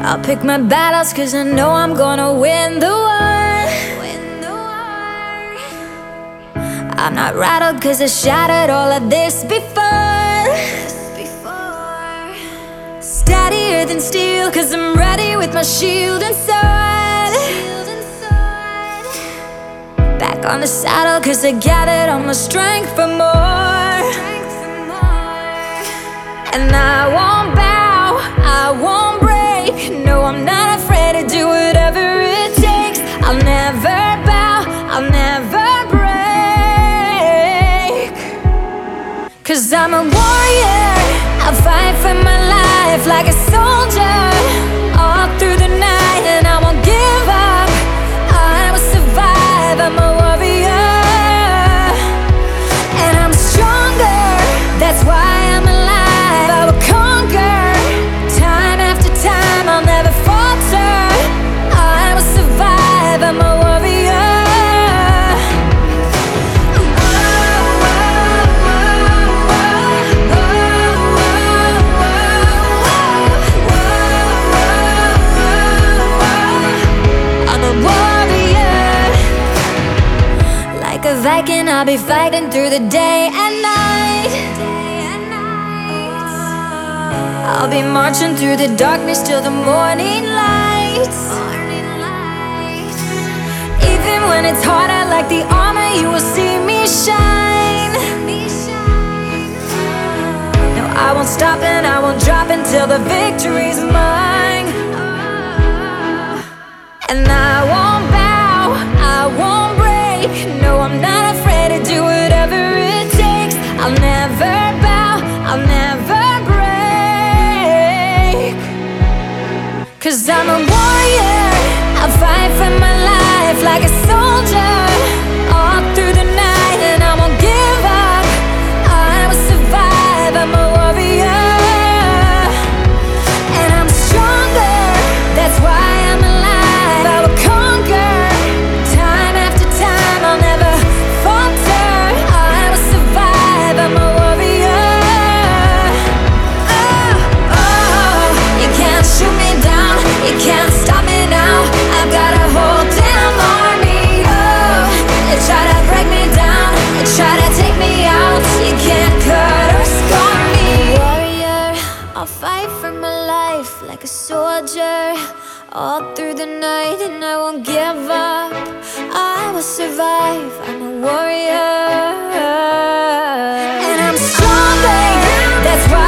I'll pick my battles 'cause I know I'm gonna win the war. I'm not rattled 'cause I shattered all of this before. Steadier than steel 'cause I'm ready with my shield and sword. Back on the saddle 'cause I gathered all my strength for more. And I won't bow, I won't break. No, I'm not afraid to do whatever it takes. I'll never bow, I'll never break. 'Cause I'm a warrior, I'll fight for my life like a soldier all through the night, and I won't give up, I will survive. I'm a warrior, and I'm stronger, that's why I'm alive. I will conquer, time after time, I'll never falter. I will survive, I'm a warrior. Like a Viking, I'll be fighting through the day and night. I'll be marching through the darkness till the morning light. Even when it's harder, like the armor, you will see me shine. No, I won't stop and I won't drop until the victory's mine. And I won't bow, I won't break. No, I'm not afraid to do whatever it takes. I'll never bow, I'll never break. 'Cause I'm a warrior, I'll fight for my life like a soldier all through the night, and I won't give up, I will survive. I'm a warrior, and I'm stronger, that's why I'm alive. I will conquer, time after time, I'll never falter. I will survive, I'm a warrior. Oh, oh, you can't shoot me down, you can't stop me now. I've got a whole damn army. Oh, you try to break me down, you try to take me out. You can't cut or scar me. Warrior, I'll fight for my life like a soldier all through the night, and I won't give up, I will survive. I'm a warrior, and I'm stronger, that's why